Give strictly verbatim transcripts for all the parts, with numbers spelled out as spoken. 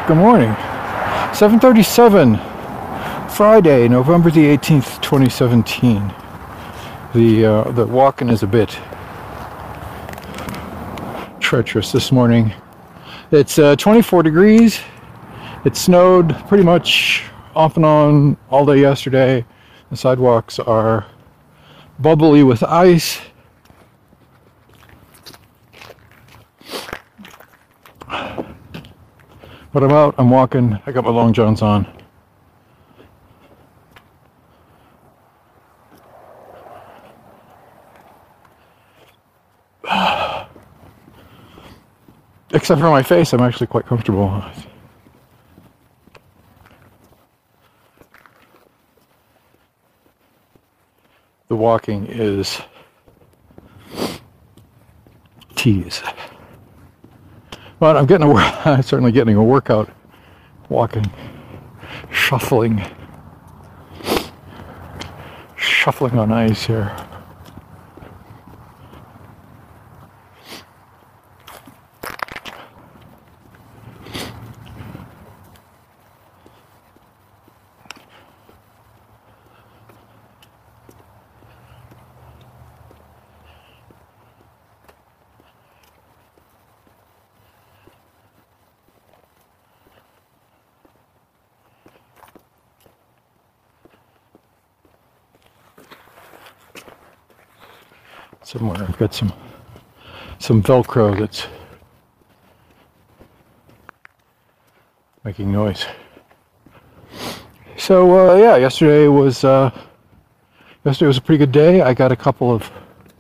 Good morning. seven thirty-seven, Friday, November the eighteenth, twenty seventeen. The uh, the walking is a bit treacherous this morning. It's uh, twenty-four degrees. It snowed pretty much off and on all day yesterday. The sidewalks are bubbly with ice. But I'm out, I'm walking, I got my long johns on. Except for my face, I'm actually quite comfortable. The walking is tease. But I'm getting a, I'm certainly getting a workout, walking, shuffling, shuffling on ice here. Somewhere I've got some some Velcro that's making noise. So uh, yeah, yesterday was uh, yesterday was a pretty good day. I got a couple of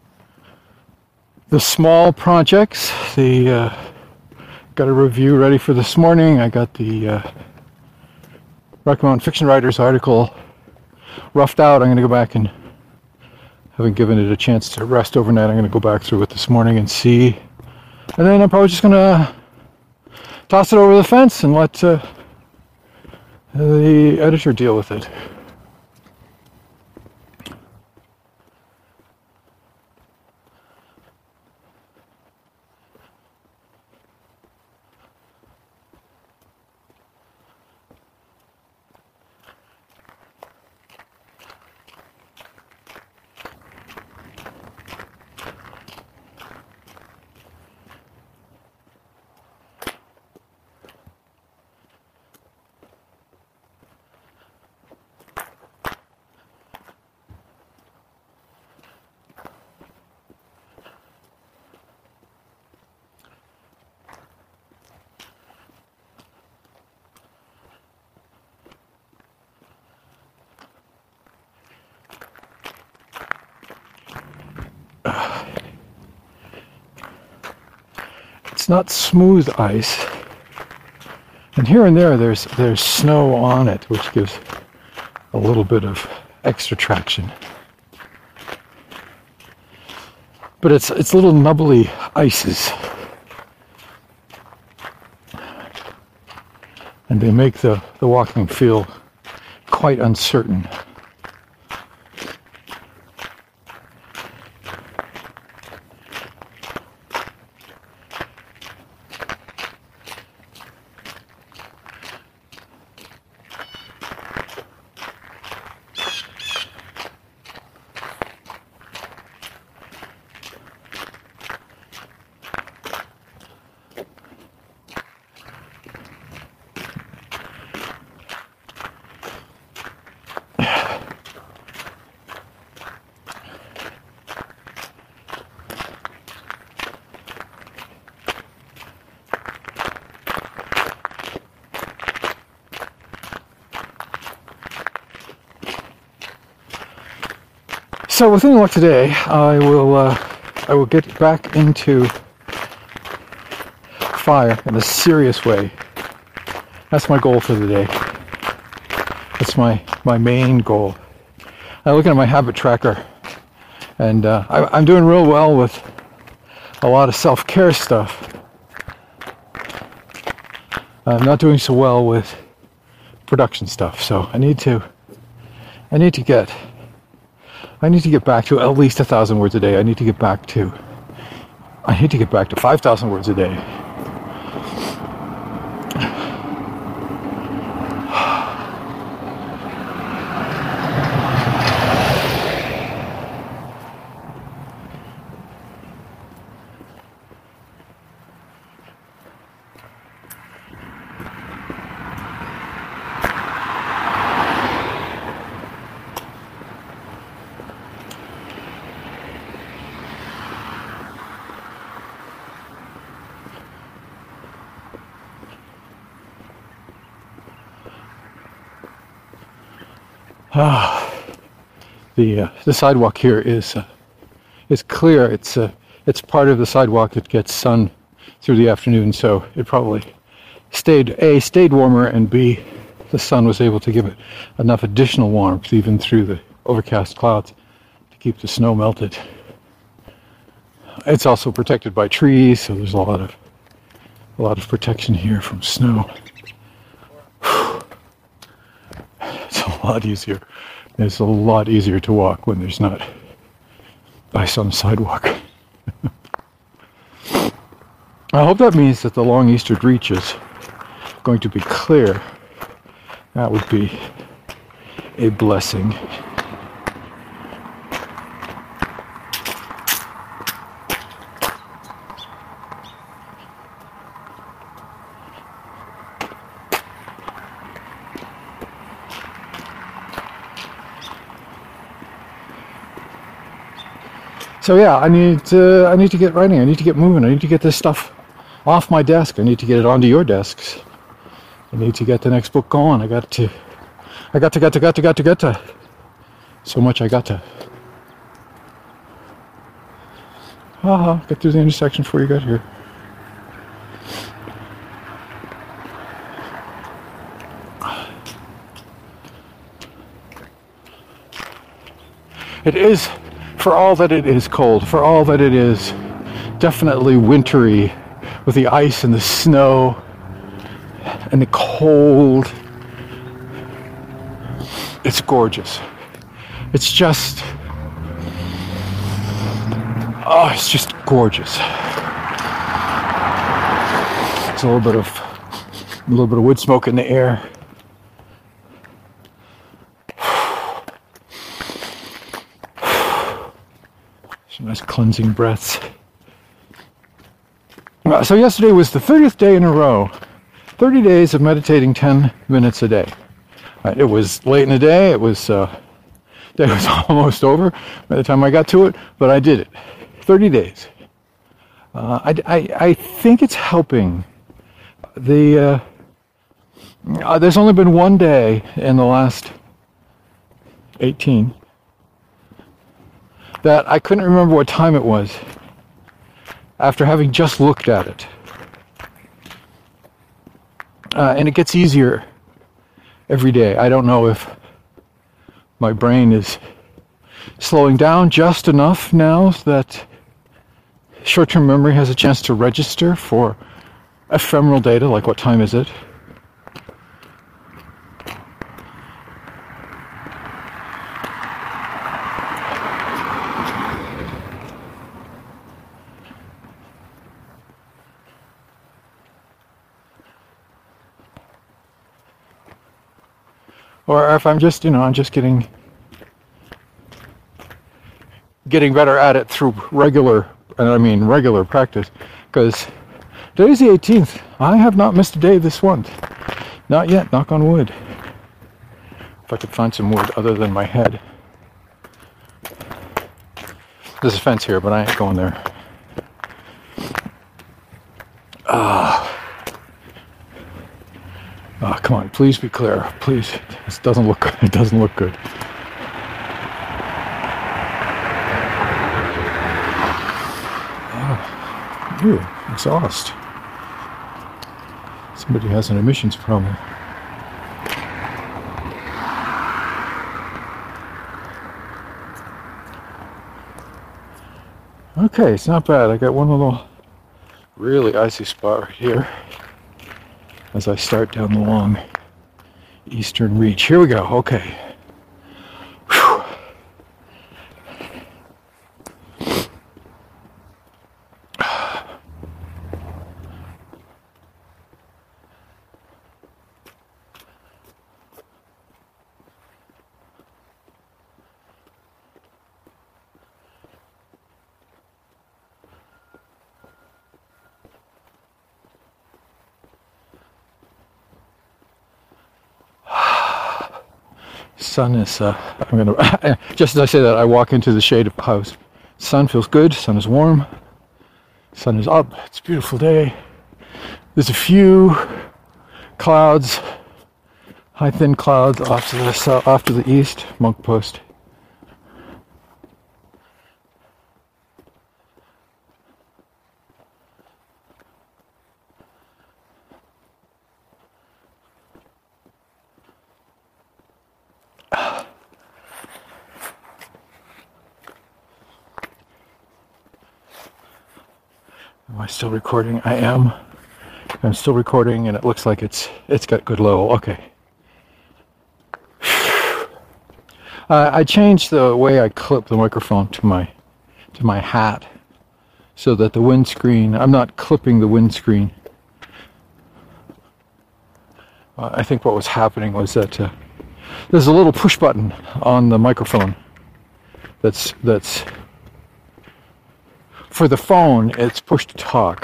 the small projects. The uh, got a review ready for this morning. I got the uh, Rocky Mountain Fiction Writers article roughed out. I'm going to go back and, having given it a chance to rest overnight, I'm going to go back through it this morning and see. And then I'm probably just going to toss it over the fence and let uh, the editor deal with it. It's not smooth ice, and here and there there's there's snow on it, which gives a little bit of extra traction. But it's it's little nubbly ices, and they make the, the walking feel quite uncertain. So within luck today, I will uh, I will get back into fire in a serious way. That's my goal for the day. That's my my main goal. I'm looking at my habit tracker, and uh, I, I'm doing real well with a lot of self-care stuff. I'm not doing so well with production stuff, so I need to I need to get I need to get back to at least a thousand words a day. I need to get back to I need to get back to five thousand words a day. Ah, the uh, the sidewalk here is uh, is clear. It's uh, it's part of the sidewalk that gets sun through the afternoon, so it probably stayed a stayed warmer, and b the sun was able to give it enough additional warmth even through the overcast clouds to keep the snow melted. It's also protected by trees, so there's a lot of a lot of protection here from snow. It's a lot easier. It's a lot easier to walk when there's not ice on the sidewalk. I hope that means that the long eastern reach is going to be clear. That would be a blessing. So yeah, I need to, I need to get writing. I need to get moving. I need to get this stuff off my desk. I need to get it onto your desks. I need to get the next book going. I got to, I got to, got to, got to, got to, got to. So much I got to. Haha, get through the intersection before you got here. It is, for all that it is cold, for all that it is definitely wintry with the ice and the snow and the cold. It's gorgeous. It's just, oh, it's just gorgeous. There's a little bit of, a little bit of wood smoke in the air. Some nice cleansing breaths. Uh, so yesterday was the thirtieth day in a row. thirty days of meditating ten minutes a day. Uh, it was late in the day. It was, uh, the day was almost over by the time I got to it, but I did it. thirty days. Uh, I, I, I think it's helping. The, uh, uh, there's only been one day in the last eighteen that I couldn't remember what time it was after having just looked at it. Uh, and it gets easier every day. I don't know if my brain is slowing down just enough now that short-term memory has a chance to register for ephemeral data, like what time is it? Or if I'm just, you know, I'm just getting getting better at it through regular, and I mean regular practice, because today's the eighteenth. I have not missed a day this month. Not yet, knock on wood. If I could find some wood other than my head. There's a fence here, but I ain't going there. Ah. Oh, come on, please be clear. Please. This doesn't look good. It doesn't look good. Oh, ew, exhaust. Somebody has an emissions problem. Okay, it's not bad. I got one little really icy spot right here as I start down the long eastern reach. Here we go. Okay. Whew. Sun is, uh, I'm gonna, just as I say that, I walk into the shade of clouds. Sun feels good, sun is warm, sun is up, it's a beautiful day. There's a few clouds High thin clouds off to the south, off to the east, Monk Post. Am I still recording? I am. I'm still recording, and it looks like it's it's got good low. Okay. Uh, I changed the way I clip the microphone to my to my hat, so that the windscreen. I'm not clipping the windscreen. Uh, I think what was happening was that uh, there's a little push button on the microphone. That's that's for the phone. It's push to talk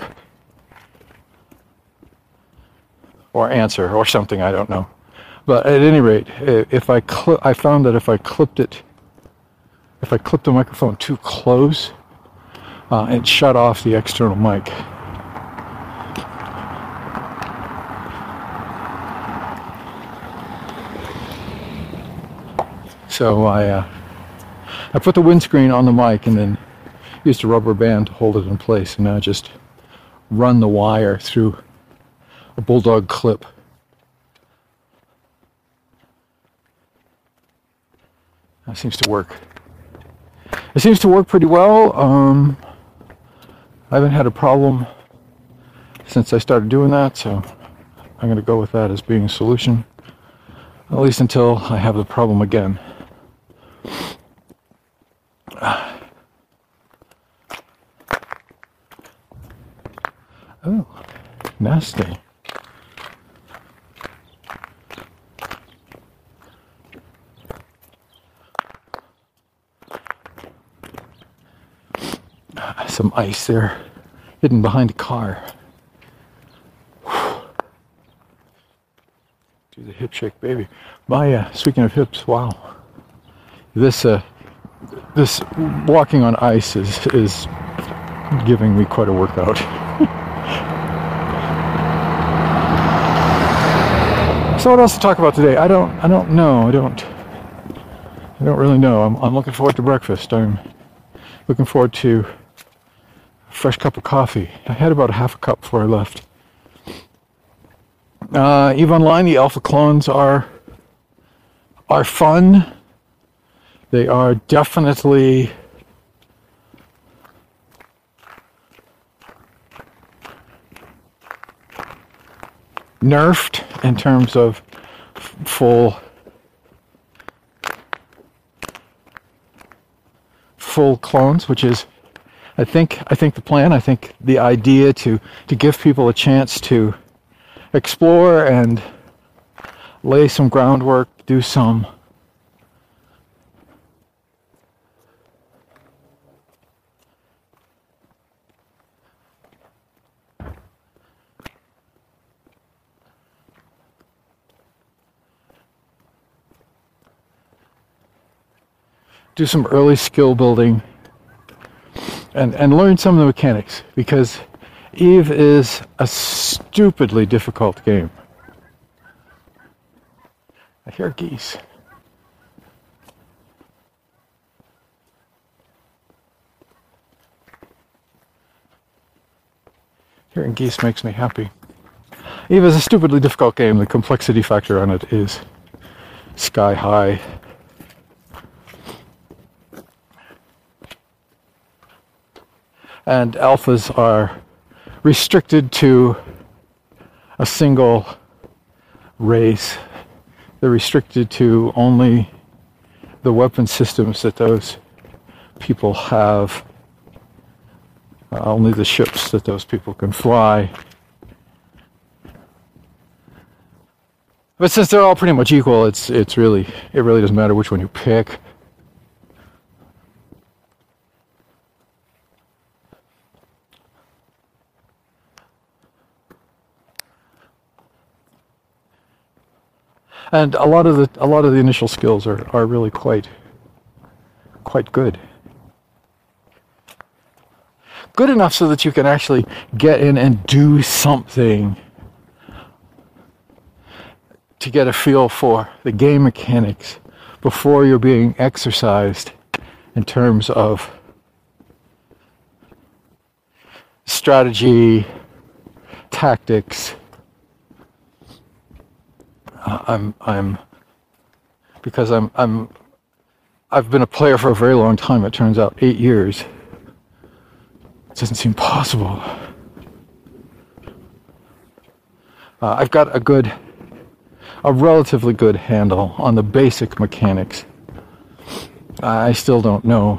or answer or something. I don't know. But at any rate, if I cl- I found that if I clipped it, if I clipped the microphone too close, uh, it shut off the external mic. So I uh, I put the windscreen on the mic and then used a rubber band to hold it in place, and now just run the wire through a bulldog clip. That seems to work. It seems to work pretty well. Um, I haven't had a problem since I started doing that, so I'm going to go with that as being a solution, at least until I have the problem again. Oh, nasty. Some ice there, hidden behind a car. Do the hip shake, baby. My, uh, speaking of hips, wow. This, uh, this walking on ice is is giving me quite a workout. So what else to talk about today? I don't, I don't know. I don't, I don't really know. I'm, I'm looking forward to breakfast. I'm looking forward to fresh cup of coffee. I had about a half a cup before I left. Uh, EVE Online, the alpha clones are are fun. They are definitely nerfed in terms of full full clones, which is I think I think the plan, I think the idea to, to give people a chance to explore and lay some groundwork, do some do some early skill building. And, and learn some of the mechanics, because EVE is a stupidly difficult game. I hear geese. Hearing geese makes me happy. EVE is a stupidly difficult game. The complexity factor on it is sky high. And alphas are restricted to a single race. They're restricted to only the weapon systems that those people have, uh, only the ships that those people can fly. But since they're all pretty much equal, it's it's really it really doesn't matter which one you pick. And a lot of the a lot of the initial skills are, are really quite quite good. Good enough so that you can actually get in and do something to get a feel for the game mechanics before you're being exercised in terms of strategy, tactics. Uh, I'm, I'm, because I'm, I'm, I've been a player for a very long time. It turns out eight years. It doesn't seem possible. Uh, I've got a good, a relatively good handle on the basic mechanics. I still don't know.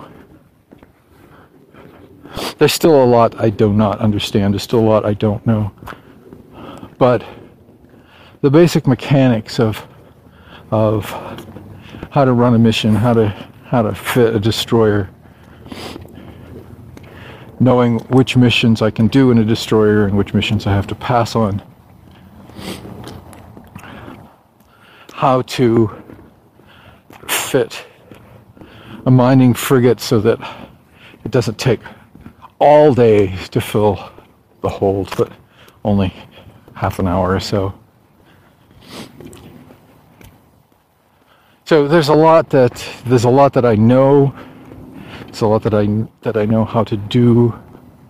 There's still a lot I do not understand. There's still a lot I don't know. But the basic mechanics of of how to run a mission, how to how to fit a destroyer, knowing which missions I can do in a destroyer and which missions I have to pass on, how to fit a mining frigate so that it doesn't take all day to fill the hold, but only half an hour or so. So there's a lot that there's a lot that I know. There's a lot that I that I know how to do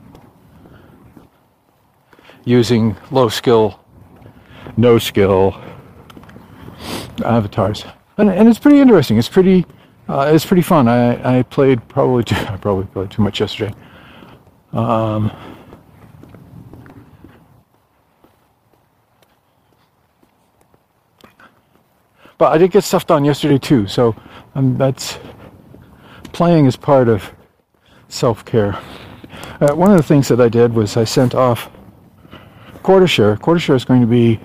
using low skill, no skill avatars, and and it's pretty interesting. It's pretty uh, it's pretty fun. I I played probably too, I probably played too much yesterday. Um, but I did get stuff done yesterday too, so um, that's playing is part of self-care. Uh, one of the things that I did was I sent off Quartershare. Quartershare is going to be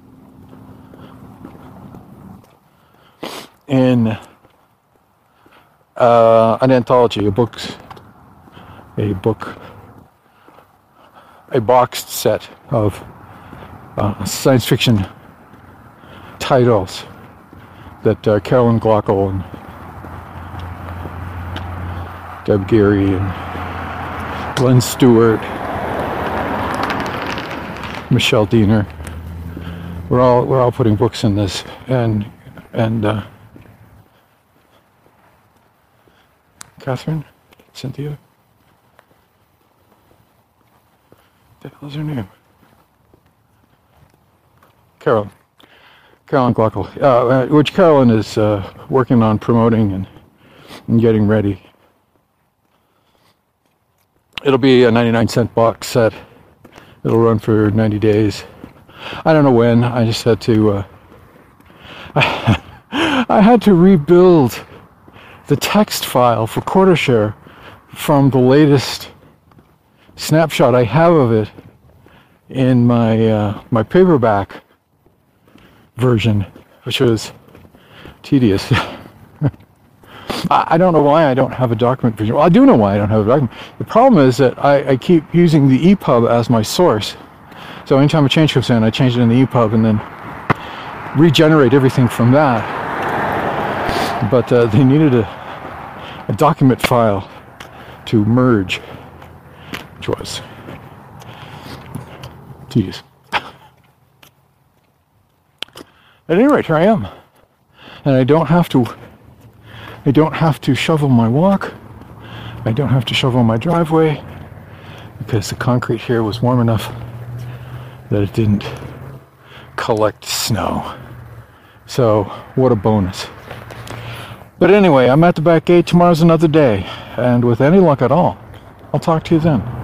in uh, an anthology, a book, a book, a boxed set of uh, science fiction titles that uh, Carolyn Glockle and Deb Geary and Glenn Stewart, Michelle Diener, we're all we're all putting books in this, and and uh, Catherine, Cynthia, what the hell is her name? Carolyn. Carolyn Glockle, uh, which Carolyn is uh, working on promoting and, and getting ready. It'll be a ninety-nine cent box set. It'll run for ninety days. I don't know when. I just had to. Uh, I, I had to rebuild the text file for Quartershare from the latest snapshot I have of it in my uh, my paperback version, which was tedious. I don't know why I don't have a document version. Well, I do know why I don't have a document. The problem is that I, I keep using the E P U B as my source. So anytime a change comes in, I change it in the E P U B and then regenerate everything from that. But uh, they needed a, a document file to merge, which was tedious. At any rate, here I am. And I don't have to I don't have to shovel my walk. I don't have to shovel my driveway because the concrete here was warm enough that it didn't collect snow. So, what a bonus. But anyway, I'm at the back gate. Tomorrow's another day. And with any luck at all, I'll talk to you then.